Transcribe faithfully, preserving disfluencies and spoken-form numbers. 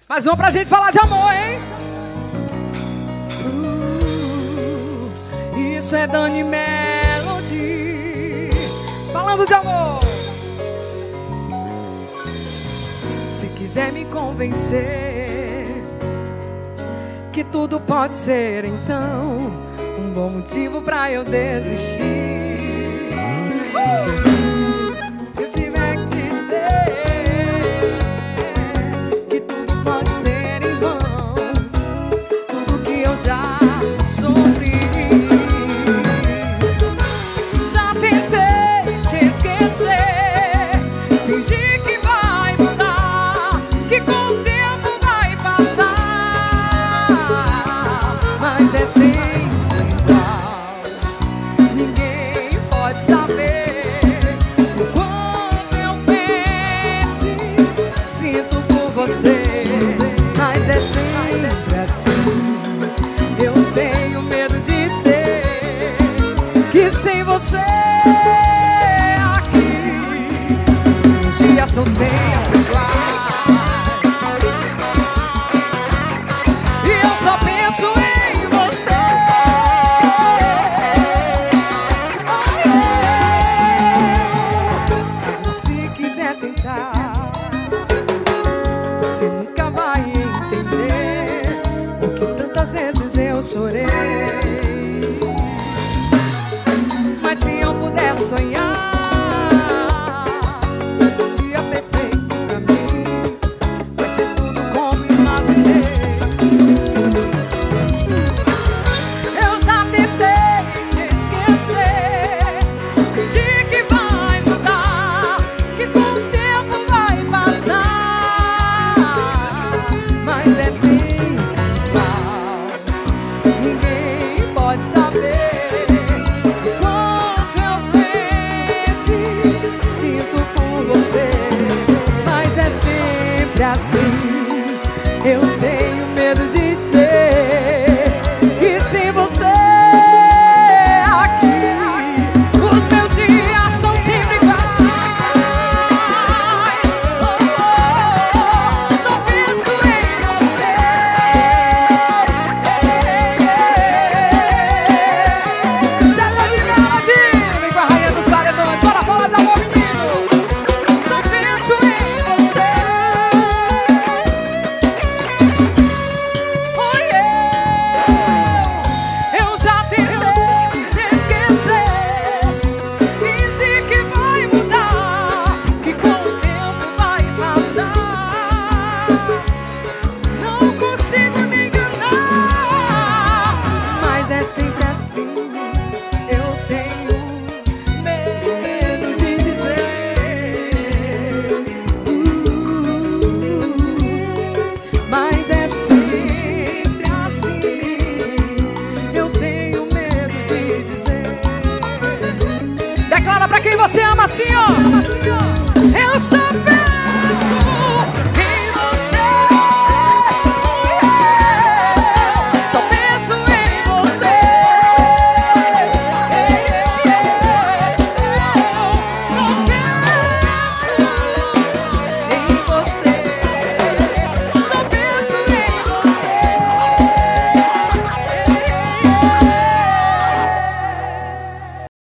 Mais uma pra gente falar de amor, hein? Uh, isso é Dani Melody falando de amor. Se quiser me convencer que tudo pode ser, então um bom motivo pra eu desistir. uh! Já sofri, já tentei te esquecer, fingir que vai mudar, que com o tempo vai passar, mas é sempre igual. Ninguém pode saber o quanto eu penso e sinto por você, mas é sempre assim. Eu tenho medo de dizer que sem você aqui os dias são sempre iguais. E eu só penso em você. Oh, yeah. Mas se quiser tentar, você nunca vai entender porque tantas vezes eu chorei. Mas se eu puder sonhar um dia perfeito pra mim, vai ser tudo como imaginei. Eu já tentei te esquecer, fingir que vai mudar, que com o tempo vai passar, mas é sempre igual. Ninguém pode saber o quanto eu penso e sinto por você, mas é sempre assim. Eu tenho medo de